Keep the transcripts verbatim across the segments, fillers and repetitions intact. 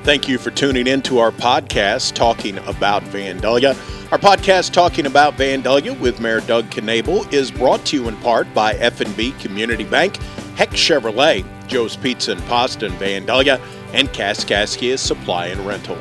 Thank you for tuning in to our podcast talking about Vandalia. Our podcast talking about Vandalia with Mayor Doug Knable is brought to you in part by F and B Community Bank, Heck Chevrolet, Joe's Pizza and Pasta in Vandalia, and Kaskaskia Supply and Rental.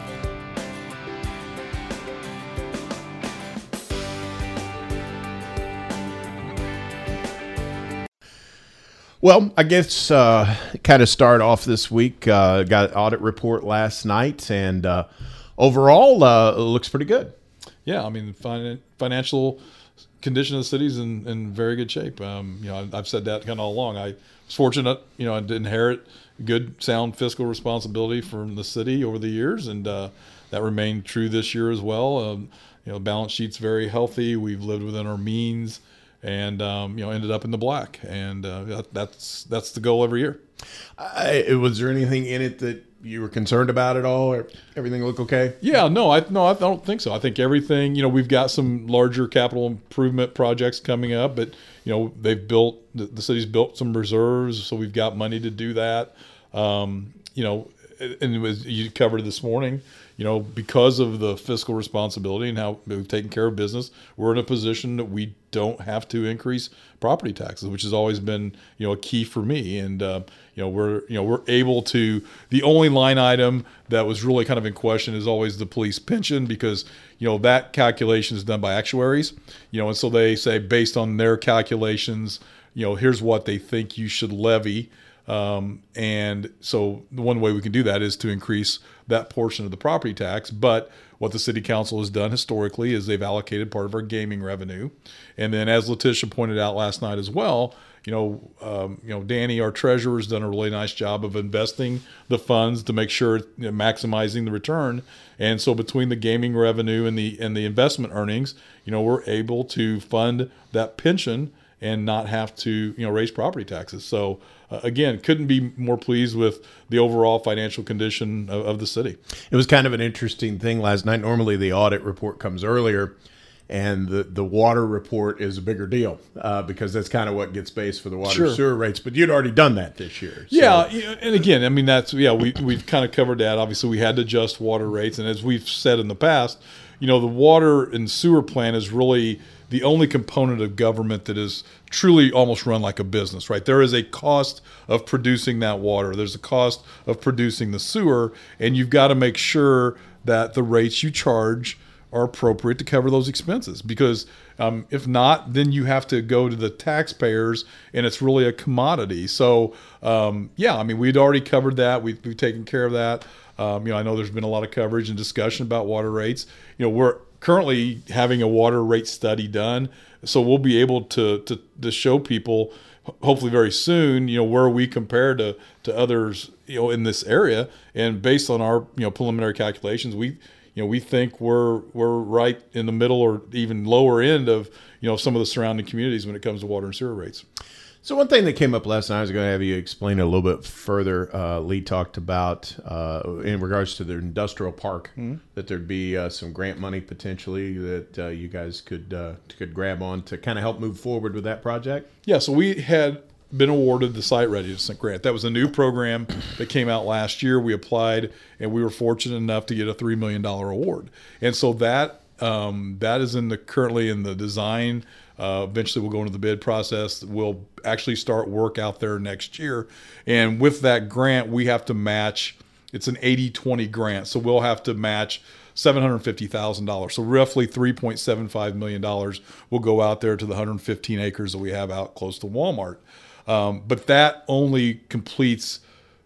Well, I guess uh, kind of start off this week. Uh, got an audit report last night, and uh, overall, uh, it looks pretty good. Yeah, I mean, fin- financial condition of the city is in, in very good shape. Um, you know, I've said that kind of all along. I was fortunate, you know, to inherit good, sound fiscal responsibility from the city over the years, and uh, that remained true this year as well. Um, you know, balance sheet's very healthy. We've lived within our means. And um, you know, ended up in the black, and uh, that, that's that's the goal every year. I, was there anything in it that you were concerned about at all? Or everything look okay? Yeah, no, I no, I don't think so. I think everything. You know, we've got some larger capital improvement projects coming up, but you know, they've built the, the city's built some reserves, so we've got money to do that. Um, you know, and it was, you covered this morning. You know, because of the fiscal responsibility and how we've taken care of business, we're in a position that we don't have to increase property taxes, which has always been, you know, a key for me. And, uh, you know, we're, you know, we're able to, the only line item that was really kind of in question is always the police pension, because, you know, that calculation is done by actuaries, you know, and so they say based on their calculations, you know, here's what they think you should levy. Um, and so the one way we can do that is to increase that portion of the property tax. But what the city council has done historically is they've allocated part of our gaming revenue. And then, as Letitia pointed out last night as well, you know, um, you know, Danny, our treasurer, has done a really nice job of investing the funds to make sure, you know, maximizing the return. And so between the gaming revenue and the and the investment earnings, you know, we're able to fund that pension and not have to, you know, raise property taxes. So uh, again, couldn't be more pleased with the overall financial condition of, of the city. It was kind of an interesting thing last night. Normally the audit report comes earlier, and the, the water report is a bigger deal uh, because that's kind of what gets based for the water Sure. sewer rates. But you'd already done that this year. So. Yeah, and again, I mean, that's, yeah, we, we've kind of covered that. Obviously, we had to adjust water rates. And as we've said in the past, you know, the water and sewer plant is really the only component of government that is truly almost run like a business, right? There is a cost of producing that water. There's a cost of producing the sewer, and you've got to make sure that the rates you charge are appropriate to cover those expenses, because um, if not, then you have to go to the taxpayers, and it's really a commodity. So, um, yeah, I mean, we'd already covered that. We've, we've taken care of that. Um, you know, I know there's been a lot of coverage and discussion about water rates. You know, we're currently having a water rate study done, so we'll be able to to, to show people, hopefully very soon, you know, where we compare to to others, you know, in this area. And based on our, you know, preliminary calculations, we, you know, we think we're we're right in the middle or even lower end of, you know, some of the surrounding communities when it comes to water and sewer rates. So one thing that came up last night, I was going to have you explain it a little bit further. Uh, Lee talked about uh, in regards to the industrial park, mm-hmm. that there'd be uh, some grant money potentially that uh, you guys could uh, could grab on to kind of help move forward with that project. Yeah, so we had been awarded the site readiness grant. That was a new program that came out last year. We applied, and we were fortunate enough to get a three million dollars award. And so that um, that is in the currently in the design. Uh, eventually, we'll go into the bid process. We'll actually start work out there next year. And with that grant, we have to match. It's an eighty twenty grant, so we'll have to match seven hundred fifty thousand dollars. So roughly three point seven five million dollars will go out there to the one hundred fifteen acres that we have out close to Walmart. Um, but that only completes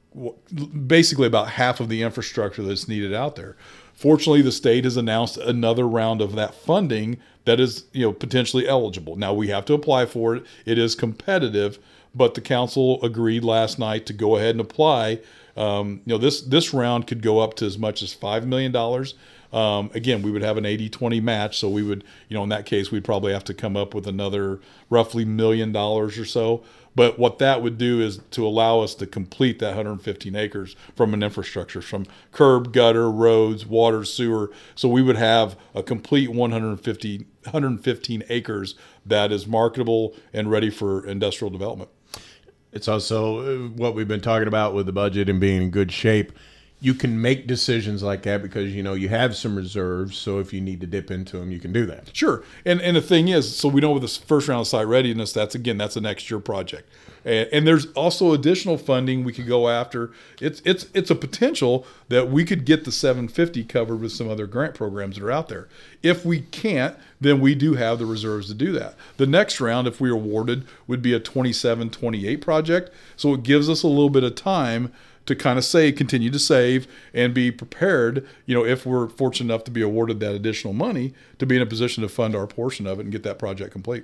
basically about half of the infrastructure that's needed out there. Fortunately, the state has announced another round of that funding that is, you know, potentially eligible. Now we have to apply for it. It is competitive, but the council agreed last night to go ahead and apply. Um, you know, this this round could go up to as much as five million dollars. Um, again, we would have an eighty twenty match, so we would, you know, in that case, we'd probably have to come up with another roughly million dollars or so. But what that would do is to allow us to complete that one hundred fifteen acres from an infrastructure, from curb, gutter, roads, water, sewer. So we would have a complete one hundred fifty, one hundred fifteen acres that is marketable and ready for industrial development. It's also what we've been talking about with the budget and being in good shape. you can make decisions like that because, you know, you have some reserves. So if you need to dip into them, you can do that. Sure. And and the thing is, so we know with this first round of site readiness, that's, again, that's a next year project. And, and there's also additional funding we could go after. It's it's it's a potential that we could get the seven fifty covered with some other grant programs that are out there. If we can't, then we do have the reserves to do that. The next round, if we're awarded, would be a twenty-seven twenty-eight project. So it gives us a little bit of time to kind of say, continue to save and be prepared, you know, if we're fortunate enough to be awarded that additional money, to be in a position to fund our portion of it and get that project complete.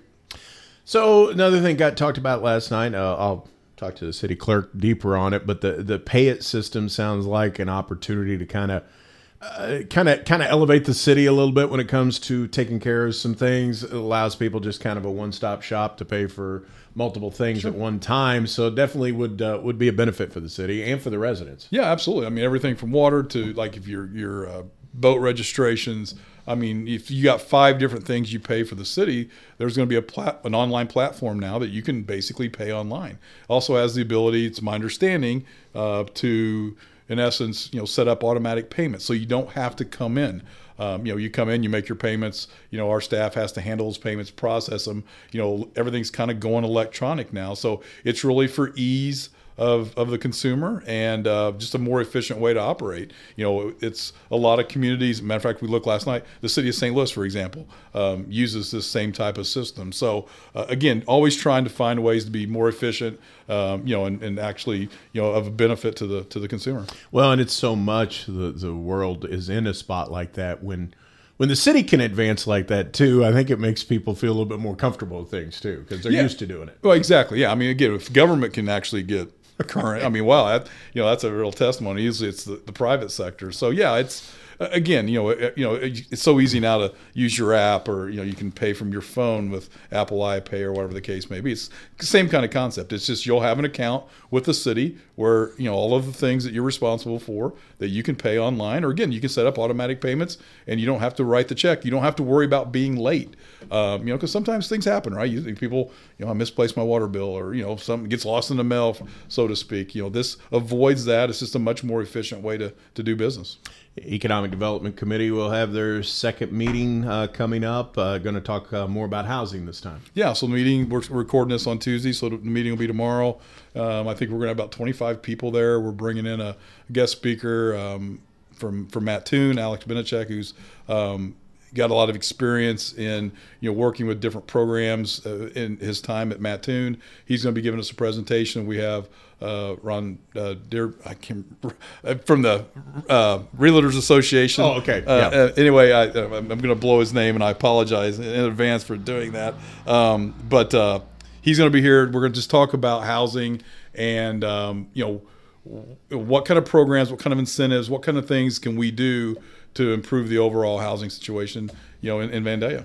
So another thing got talked about last night, uh, I'll talk to the city clerk deeper on it, but the, the pay it system sounds like an opportunity to kind of uh, kind of kind of elevate the city a little bit when it comes to taking care of some things. It allows people just kind of a one-stop shop to pay for multiple things sure. at one time. So it definitely would uh, would be a benefit for the city and for the residents. Yeah, absolutely. I mean, everything from water to, like, if your your uh, boat registrations. I mean, if you got five different things you pay for the city, there's going to be a plat- an online platform now that you can basically pay online. Also has the ability, it's my understanding, uh, to, in essence, you know, set up automatic payments. So you don't have to come in. Um, you know, you come in, you make your payments. You know, our staff has to handle those payments, process them. You know, everything's kind of going electronic now. So it's really for ease of, of the consumer and uh, just a more efficient way to operate. You know, it's a lot of communities. Matter of fact, we looked last night, the city of Saint Louis, for example, um, uses this same type of system. So uh, again, always trying to find ways to be more efficient, um, you know, and, and actually, you know, of a benefit to the to the consumer. Well, and it's so much the, the world is in a spot like that when When the city can advance like that too, I think it makes people feel a little bit more comfortable with things too, because they're yeah. used to doing it. Well, exactly. Yeah. I mean, again, if government can actually get current, I mean, wow, that, you know, that's a real testimony. Usually it's the, the private sector. So yeah, it's, again, you know, it, you know, it's so easy now to use your app, or, you know, you can pay from your phone with Apple iPay or whatever the case may be. It's the same kind of concept. It's just you'll have an account with the city where, you know, all of the things that you're responsible for that you can pay online, or again, you can set up automatic payments and you don't have to write the check. You don't have to worry about being late. Um, you know, because sometimes things happen, right? You, people, you know, I misplaced my water bill, or, you know, something gets lost in the mail, so to speak. You know, this avoids that. It's just a much more efficient way to, to do business. Economic Development Committee will have their second meeting uh, coming up. Uh, going to talk uh, more about housing this time. Yeah, so the meeting, we're recording this on Tuesday, so the meeting will be tomorrow. Um, I think we're going to have about twenty-five people there. We're bringing in a guest speaker um, from from Mattoon, Alex Benachek, who's um, got a lot of experience in, you know, working with different programs uh, in his time at Mattoon. He's going to be giving us a presentation. We have uh, Ron uh, Deer, I can't from the uh, Realtors Association. Oh, okay. Uh, yeah. uh, anyway, I, I'm going to blow his name, and I apologize in advance for doing that. Um, but uh, he's going to be here. We're going to just talk about housing and, um, you know, what kind of programs, what kind of incentives, what kind of things can we do to improve the overall housing situation, you know, in, in Vandalia.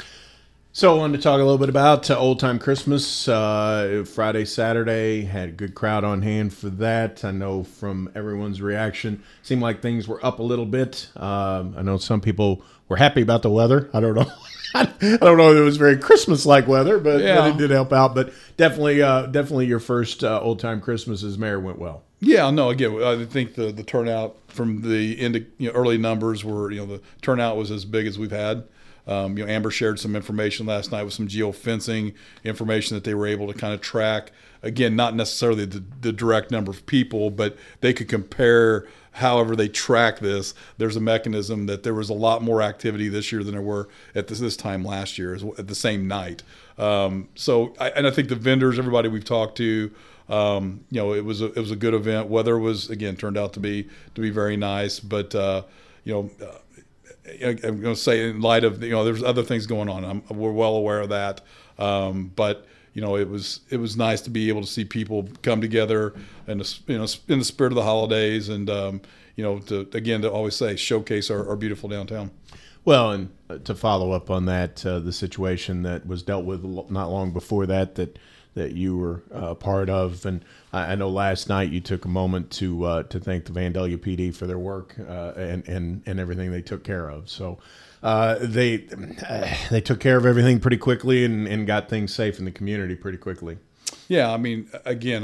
So I wanted to talk a little bit about uh, Old Time Christmas. Uh, Friday, Saturday, had a good crowd on hand for that. I know from everyone's reaction, seemed like things were up a little bit. Um, I know some people were happy about the weather. I don't know. I don't know if it was very Christmas-like weather, but, yeah. but it did help out. But definitely, uh, definitely your first uh, Old Time Christmas as mayor went well. Yeah, no, again, I think the, the turnout from the end of, you know, early numbers were, you know, the turnout was as big as we've had. Um, you know, Amber shared some information last night with some geofencing information that they were able to kind of track. Again, not necessarily the, the direct number of people, but they could compare however they track this. There's a mechanism that there was a lot more activity this year than there were at this, this time last year, at the same night. Um, so, I, and I think the vendors, everybody we've talked to, um, you know, it was a, it was a good event. Weather was, again, turned out to be to be very nice, but uh, you know. Uh, I'm going to say, in light of, you know, there's other things going on. I'm, we're well aware of that, um, but you know, it was it was nice to be able to see people come together and, you know, in the spirit of the holidays, and um, you know, to again to always say showcase our, our beautiful downtown. Well, and to follow up on that, uh, the situation that was dealt with not long before that, that that you were uh, part of, and I, I know last night you took a moment to uh, to thank the Vandalia P D for their work uh, and and and everything they took care of. So uh, they uh, they took care of everything pretty quickly and, and got things safe in the community pretty quickly. Yeah, I mean, again, I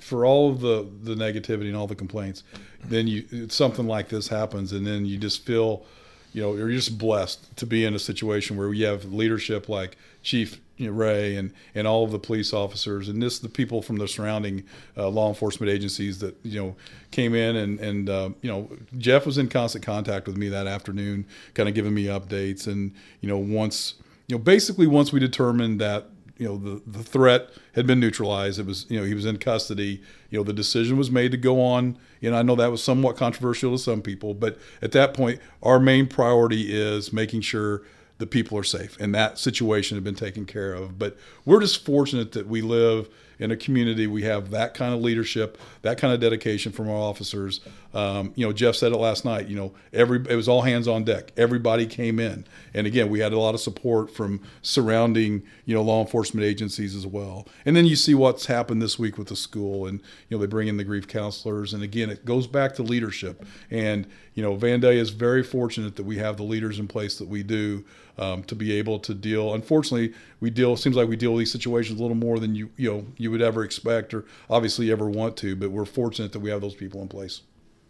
for all of the, the negativity and all the complaints, then you something like this happens, and then you just feel, you know, you're just blessed to be in a situation where you have leadership like Chief you know, Ray and, and all of the police officers, and this the people from the surrounding uh, law enforcement agencies that you know came in and and uh, you know Jeff was in constant contact with me that afternoon, kind of giving me updates, and you know once you know basically once we determined that you know the the threat had been neutralized, it was you know he was in custody, you know the decision was made to go on. You know I know that was somewhat controversial to some people, but at that point our main priority is making sure the people are safe, and that situation had been taken care of. But we're just fortunate that we live in a community. We have that kind of leadership, that kind of dedication from our officers. Um, you know, Jeff said it last night. You know, every it was all hands on deck. Everybody came in, and again, we had a lot of support from surrounding you know law enforcement agencies as well. And then you see what's happened this week with the school, and you know they bring in the grief counselors, and again, it goes back to leadership. And you know, Vandalia is very fortunate that we have the leaders in place that we do. Um, to be able to deal. Unfortunately, we deal. Seems like we deal with these situations a little more than you you know you would ever expect or obviously ever want to. But we're fortunate that we have those people in place.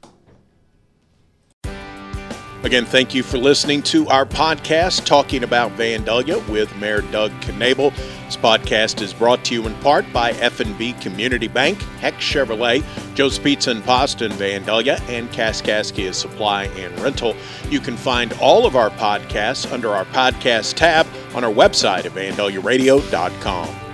Again, thank you for listening to our podcast, Talking About Vandalia with Mayor Doug Knable. This podcast is brought to you in part by F and B Community Bank, Heck Chevrolet, Joe's Pizza and Pasta in Vandalia, and Kaskaskia Supply and Rental. You can find all of our podcasts under our podcast tab on our website at vandalia radio dot com.